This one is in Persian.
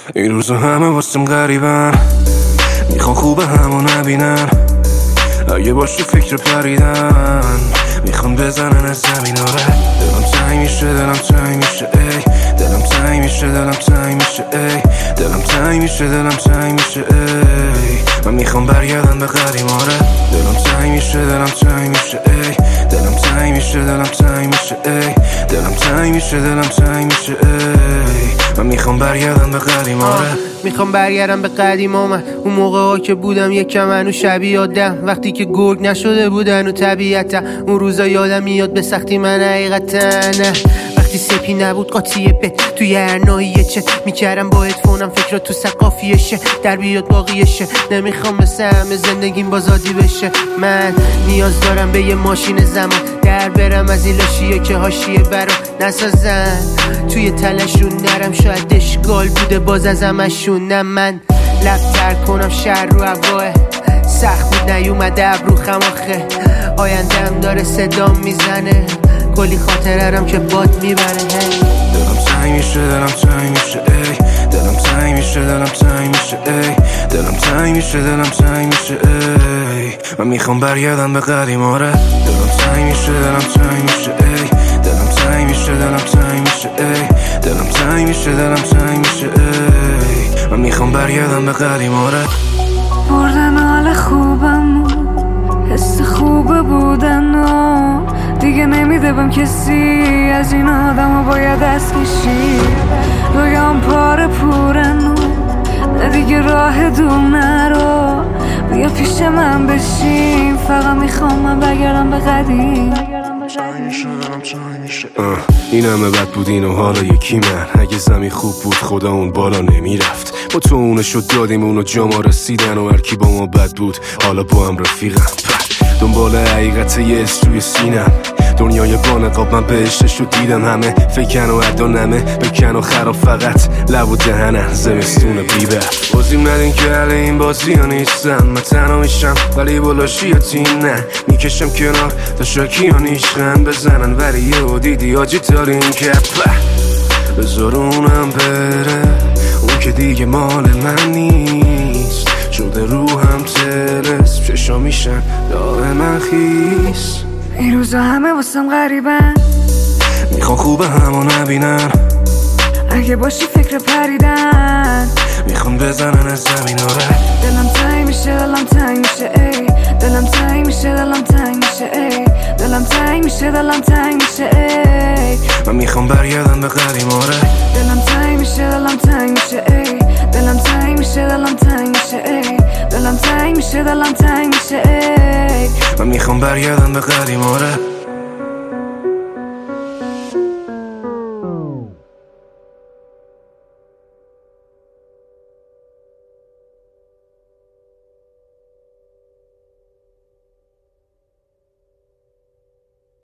این روزا همه واسم غریبن، میخوان خوبه همو نبینن، اگه باش تو فکر پریدن میخوان بزنن از زمین. آره دلم تنگ میشه، دلم تنگ میشه، ای دلم تنگ میشه، دلم تنگ میشه، ای دلم تنگ میشه، دلم تنگ میشه، ای من میخوام برگردم به قدیم. آره دلم تنگ میشه، دلم تنگ میشه، ای دلم تنگ میشه، دلم تنگ میشه، ای دلم تنگ میشه، دلم تنگ میشه، ای من میخوام برگردم به قدیم. آره میخوام برگردم به قدیم. من اون موقع ها که بودم یکم منو شبیه آدم، وقتی که گرگ نشده بودن و طبیعتا اون روزا یادم میاد به سختی من حقیقتا. نه وقتی سپی نبود قاطی بت توی هر ناحیه چه میکردم با هدفونم فکر تو سقافیشه در بیاد باقیشه. نمیخوام مثل همه زندگیم بازادی بشه، من نیاز دارم به یه ماشین زمان در برم از این لاشیه که حاشیه برام نسازن، توی تلشون نرم شاید اشکال بوده باز از همشون. نه من لبتر کنم شهر رو هواه سخت بود نیومده ابرو خماخه، آیندهم داره صدام میزنه کلی خاطرم که باد میبره. دلم تنگ میشه، دلم تنگ میشه، ای دلم تنگ میشه، دلم تنگ میشه، ای دلم تنگ میشه، دلم تنگ میشه، ای من میخوام برگردم به قدیم. آره دلم تنگ میشه، دلم تنگ میشه، ای دلم تنگ میشه، دلم تنگ میشه، ای دلم تنگ میشه، دلم تنگ میشه، ای من میخوام برگردم به قدیم. آره بردن حال خوبم حس خوب بودن و دیگه نمیده بهم کسی، از این آدم باید دست کشی. رویام پاره پورن و نه دیگه راه دور نرو، بیا پیش من بشین، فقط میخوام من برگردم به قدیم. این همه بد بود اینو حالا یکی من، اگه زمین خوب بود خدا اون بالا نمیرفت، ما تو اونشو دادیم اونو جا ما رسیدن و هرکی با ما بد بود حالا با هم رفیقم. دنبال حقیقت یه توی سینم، دنیای بانقاب من بهشتشو دیدم، همه فکن و عدا نمه بکن و خراب فقط لب و دهنن زمستون بیبه. بازیم ندین که حل این بازی ها نیستم، من تنها میشم ولی بلاشی ها تیم نه میکشم کنار تا شاکی ها نیشن بزنن ولی یه و دیدی آجی دارین که بذار اونم بره، اون که دیگه مال من نیست، شده روحم تلس چشا میشن راه من خیس. این روزا همه واسم غریبن، میخوان خوبه همو نبینن، اگه باشی فکر پریدن میخوان بزنن از زمین. آره دلم تنگ میشه، دلم تنگ میشه، ای دلم تنگ میشه، دلم تنگ میشه، ای دلم تنگ میشه، دلم تنگ میشه، ای من میخوام برگردم به قدیم. آره دلم تنگ میشه، دلم تنگ میشه، ای دلم تنگ میشه، دلم تنگ میشه، ای دلم تنگ میشه، دلم تنگ میشه، ای من میخوام برگردم به قدیم. آره